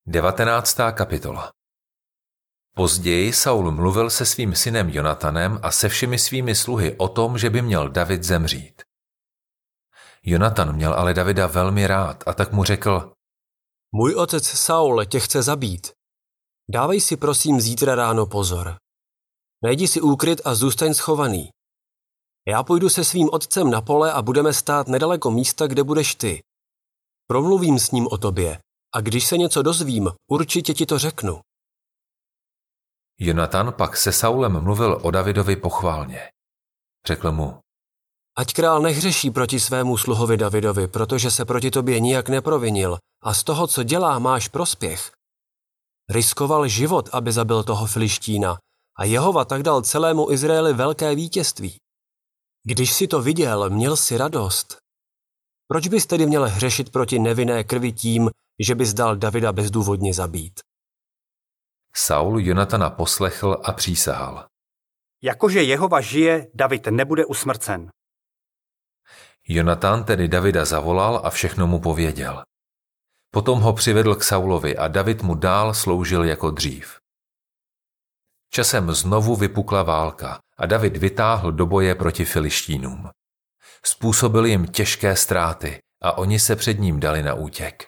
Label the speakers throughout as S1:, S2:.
S1: 19. kapitola. Později Saul mluvil se svým synem Jonatanem a se všemi svými sluhy o tom, že by měl David zemřít. Jonatan měl ale Davida velmi rád a tak mu řekl:
S2: Můj otec Saul tě chce zabít. Dávej si prosím zítra ráno pozor. Najdi si úkryt a zůstaň schovaný. Já půjdu se svým otcem na pole a budeme stát nedaleko místa, kde budeš ty. Promluvím s ním o tobě a když se něco dozvím, určitě ti to řeknu.
S1: Jonatan pak se Saulem mluvil o Davidovi pochválně. Řekl mu:
S2: Ať král nehřeší proti svému sluhovi Davidovi, protože se proti tobě nijak neprovinil a z toho, co dělá, máš prospěch. Riskoval život, aby zabil toho Filištína a Jehova tak dal celému Izraeli velké vítězství. Když si to viděl, měl si radost. Proč bys tedy měl hřešit proti nevinné krvi tím, že bys dal Davida bezdůvodně zabít?
S1: Saul Jonatana poslechl a přísahal:
S3: Jakože Jehova žije, David nebude usmrcen.
S1: Jonatan tedy Davida zavolal a všechno mu pověděl. Potom ho přivedl k Saulovi a David mu dál sloužil jako dřív. Časem znovu vypukla válka a David vytáhl do boje proti Filištínům. Způsobil jim těžké ztráty a oni se před ním dali na útěk.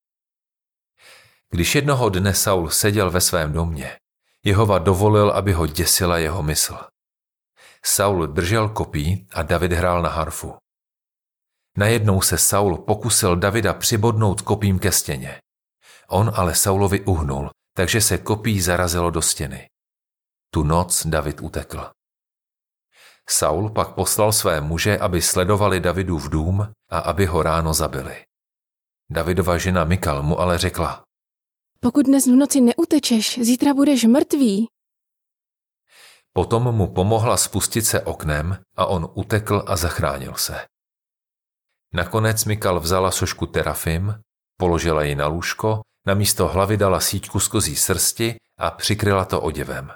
S1: Když jednoho dne Saul seděl ve svém domě, Jehova dovolil, aby ho děsila jeho mysl. Saul držel kopí a David hrál na harfu. Najednou se Saul pokusil Davida přibodnout kopím ke stěně. On ale Saulovi uhnul, takže se kopí zarazilo do stěny. Tu noc David utekl. Saul pak poslal své muže, aby sledovali Davidův dům a aby ho ráno zabili. Davidova žena Mikal mu ale řekla:
S4: Pokud dnes v noci neutečeš, zítra budeš mrtvý.
S1: Potom mu pomohla spustit se oknem a on utekl a zachránil se. Nakonec Mikal vzala sošku terafim, položila ji na lůžko, namísto hlavy dala síťku z kozí srsti a přikryla to oděvem.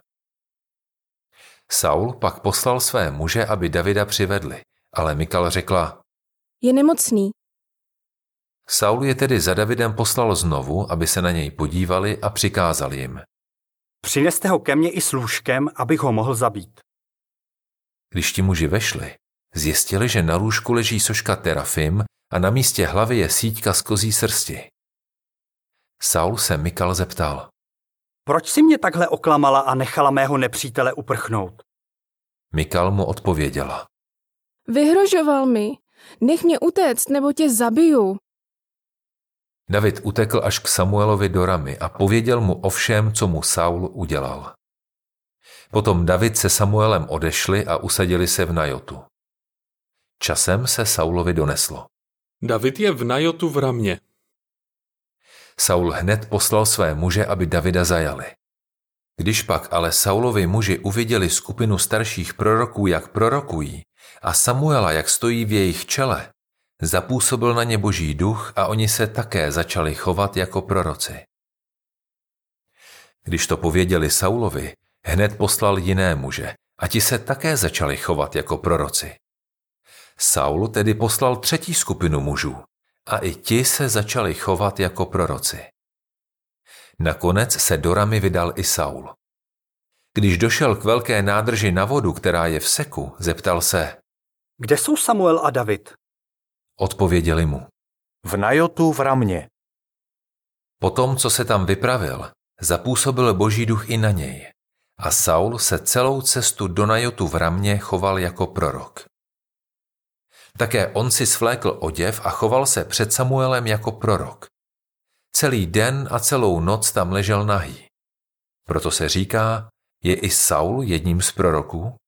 S1: Saul pak poslal své muže, aby Davida přivedli, ale Mikal řekla:
S4: Je nemocný.
S1: Saul je tedy za Davidem poslal znovu, aby se na něj podívali a přikázal jim:
S3: Přineste ho ke mně i s lůžkem, abych ho mohl zabít.
S1: Když ti muži vešli, zjistili, že na lůžku leží soška terafim a na místě hlavy je síťka z kozí srsti. Saul se Mikal zeptal:
S3: Proč si mě takhle oklamala a nechala mého nepřítele uprchnout?
S1: Mikal mu odpověděla:
S4: Vyhrožoval mi. Nech mě utéct, nebo tě zabiju.
S1: David utekl až k Samuelovi do Ramy a pověděl mu o všem, co mu Saul udělal. Potom David se Samuelem odešli a usadili se v Najotu. Časem se Saulovi doneslo:
S5: David je v Najotu v Ramě.
S1: Saul hned poslal své muže, aby Davida zajali. Když pak ale Saulovi muži uviděli skupinu starších proroků, jak prorokují, a Samuela, jak stojí v jejich čele, zapůsobil na ně Boží duch a oni se také začali chovat jako proroci. Když to pověděli Saulovi, hned poslal jiné muže a ti se také začali chovat jako proroci. Saul tedy poslal třetí skupinu mužů a i ti se začali chovat jako proroci. Nakonec se do Ramy vydal i Saul. Když došel k velké nádrži na vodu, která je v seku, zeptal se:
S3: Kde jsou Samuel a David?
S1: Odpověděli mu:
S6: V Najotu v Ramě.
S1: Potom, co se tam vypravil, zapůsobil Boží duch i na něj. A Saul se celou cestu do Najotu v Ramě choval jako prorok. Také on si svlékl oděv a choval se před Samuelem jako prorok. Celý den a celou noc tam ležel nahý. Proto se říká, je i Saul jedním z proroků?